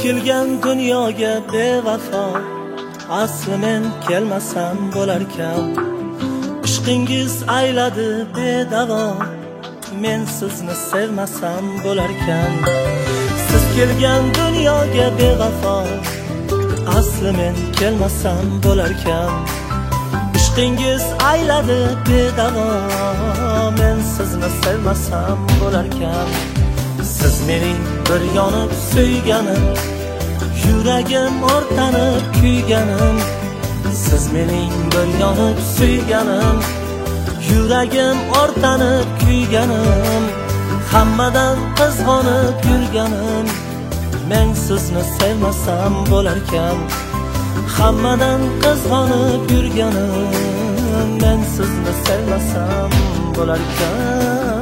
kelgan dunyoga bevafo, asli men kelmasam bo'larkan. Ishqingiz ayladi bedavo, men sizni sevmasam bo'larkan. Siz kelgan dunyoga bevafo, asli men kelmasam bo'larkan. Ishqingiz ayladi bedavo, men sizni sevmasam bo'larkan. Siz mening bir yonib suyganim, yuragim o'rtanib kuyganim. Siz mening bir yonib suyganim, yuragim o'rtanib kuyganim. Hammadan qizg'onib yurganim, men sizni sevmasam bo'larkan. Hammadan qizg'onib yurganim, men sizni sevmasam bo'larkan.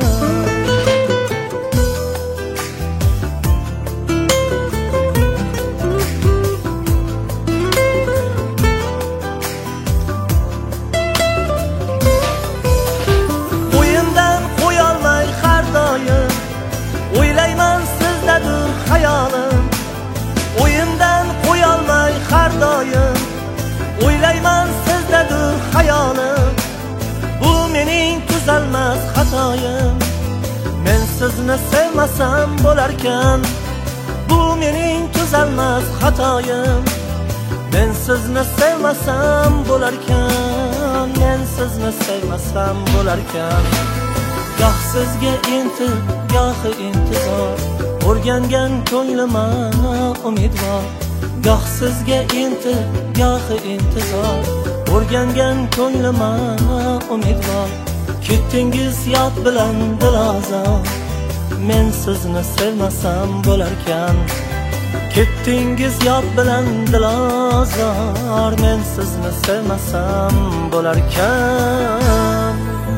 O'ylayman sizdadir hayolim, o'yimdan qo'yolmay har doim. O'ylayman sizdadir hayolim, bu mening tuzalmas xatoyim. Men sizni sevmasam bo'larkan, bu mening tuzalmas xatoyim. Men sizni sevmasam bo'larkan, men sizni sevmasam bo'larkan. Goh sizga gohi intizor, o'rgangan ko'nglima umidvor. Goh sizga gohi intizor, o'rgangan ko'nglima umidvor. Ketdingiz yot bilan dilozor, men sizni sevmasam bo'larkan. Ketdingiz yot bilan dilozor, men sizni sevmasam bo'larkan.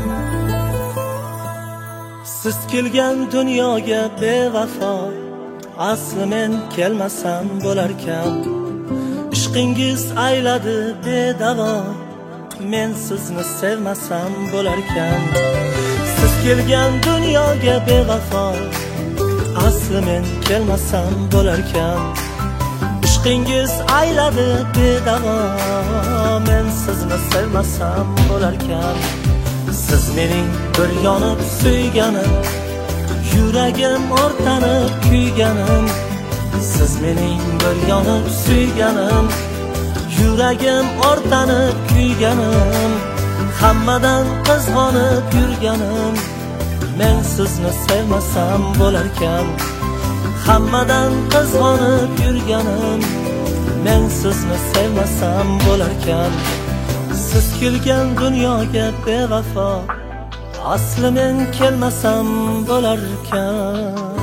Siz kelgan dunyoga bevafo, asli men kelmasam bo'larkan. Ishqingiz ayladi bedavo, men sizni sevmasam bo'larkan. Siz kelgan dunyoga bevafo, asli men kelmasam bo'larkan. Ishqingiz ayladi bedavo, men sizni sevmasam bo'larkan. Siz mening bir yonib suyganim, yuragim o'rtanib kuyganim. Siz mening bir yonib suyganim, yuragim o'rtanib kuyganim. Hammadan qizg'onib yurganim, men sizni sevmasam bo'larkan. Hammadan qizg'onib yurganim, men sizni sevmasam bo'larkan. Siz kelgan dunyoga bevafo, asli men kelmasam bo'larkan.